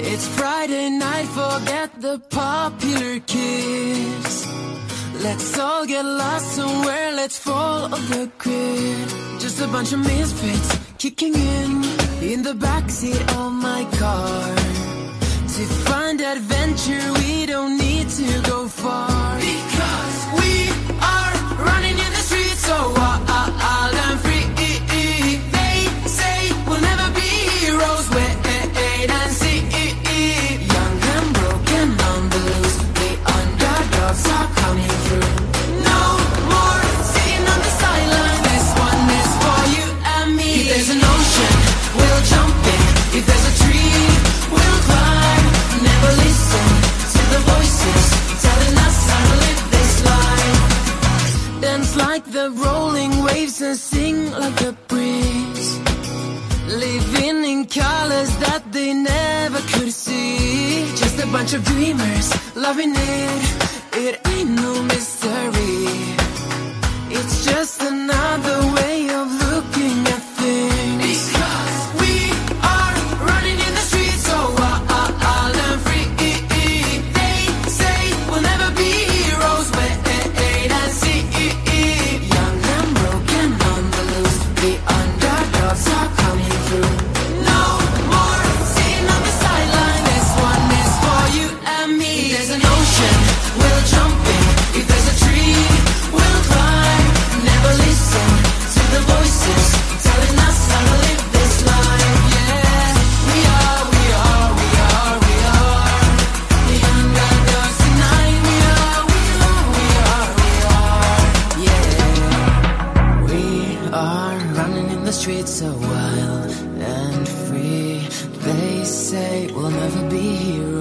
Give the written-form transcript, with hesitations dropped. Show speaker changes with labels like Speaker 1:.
Speaker 1: It's Friday night, forget the popular kids. Let's all get lost somewhere, let's follow the grid. Just a bunch of misfits kicking in the backseat of my car. To find adventure, we don't need to go far. Because we are running in the streets so wild and free. They say we'll never be heroes, wait and see. Young and broken on the loose, the underdogs are coming through. No more sitting on the sideline, this one is for you and me. If there's an ocean, we'll jump in. If there's a tree, we'll climb. Never listen to the voices telling us how to live this life. Dance like the rolling waves and sing like the breeze. Living in colors that they never could see. Just a bunch of dreamers loving it. It ain't no mystery. It's just another way of looking at things. Because we are running in the streets so wild and free. They say we'll never be heroes, wait and see. Young and broken on the loose, the underdogs are coming through. No more sitting on the sideline, this one is for you and me. If there's an ocean, we'll jump in. If there's a tree, we'll climb. Never listen to the voices telling us how to live this life. Yeah, we are the underdogs tonight. We are, yeah. We are running in the streets so wild and free. They say we'll never be heroes.